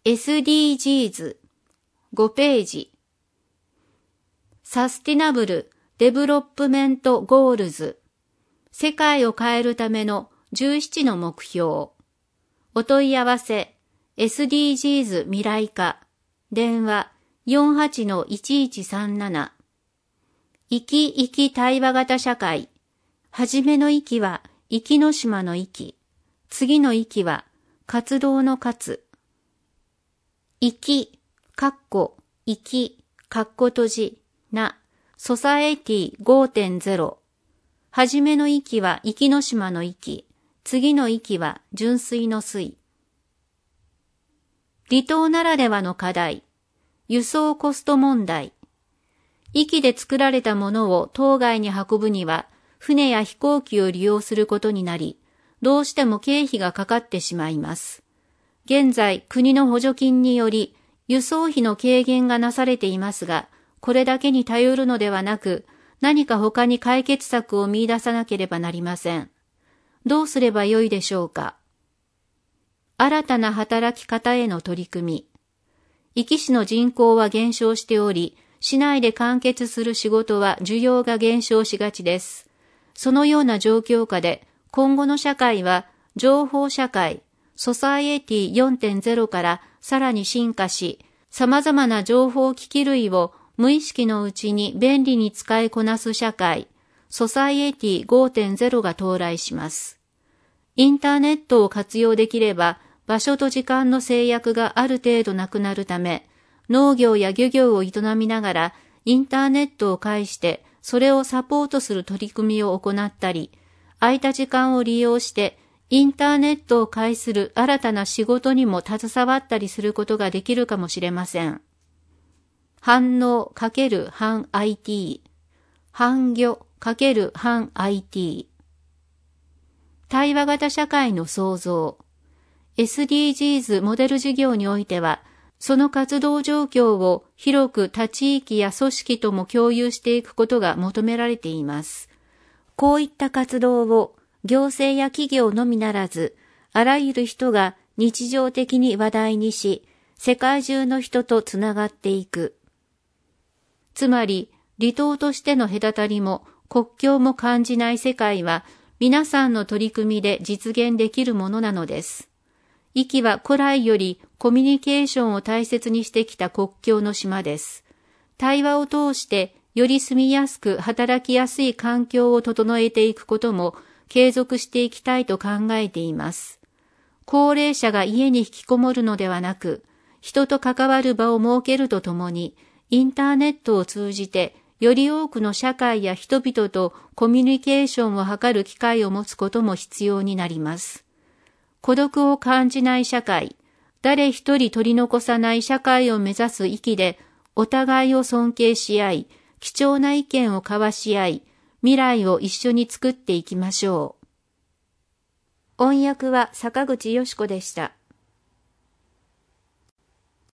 SDGs 5ページ。サスティナブル・デベロップメント・ゴールズ、世界を変えるための17の目標。お問い合わせ SDGs 未来課、電話 48-1137。生き生き対話型社会。はじめの息は生きの島の息。次の息は活動の活。生き、生き、閉じ、な、ソサエティ 5.0。はじめの息は生きの島の息。次の息は純粋の水。離島ならではの課題。輸送コスト問題。息で作られたものを島外に運ぶには、船や飛行機を利用することになり、どうしても経費がかかってしまいます。現在、国の補助金により、輸送費の軽減がなされていますが、これだけに頼るのではなく、何か他に解決策を見出さなければなりません。どうすればよいでしょうか。新たな働き方への取り組み。壱岐市の人口は減少しており、市内で完結する仕事は需要が減少しがちです。そのような状況下で、今後の社会は情報社会、ソサエティ 4.0 からさらに進化し、様々な情報機器類を無意識のうちに便利に使いこなす社会、ソサエティ 5.0 が到来します。インターネットを活用できれば、場所と時間の制約がある程度なくなるため、農業や漁業を営みながら、インターネットを介して、それをサポートする取り組みを行ったり、空いた時間を利用して、インターネットを介する新たな仕事にも携わったりすることができるかもしれません。反応×反 IT、反魚×反 IT。対話型社会の創造。SDGs モデル事業においては、その活動状況を広く他地域や組織とも共有していくことが求められています。こういった活動を行政や企業のみならず、あらゆる人が日常的に話題にし、世界中の人とつながっていく。つまり、離島としての隔たりも国境も感じない世界は、皆さんの取り組みで実現できるものなのです。壱岐は古来よりコミュニケーションを大切にしてきた国境の島です。対話を通してより住みやすく働きやすい環境を整えていくことも継続していきたいと考えています。高齢者が家に引きこもるのではなく、人と関わる場を設けるとともに、インターネットを通じてより多くの社会や人々とコミュニケーションを図る機会を持つことも必要になります。孤独を感じない社会、誰一人取り残さない社会を目指す域で、お互いを尊敬し合い、貴重な意見を交わし合い、未来を一緒に作っていきましょう。音訳は坂口よし子でした。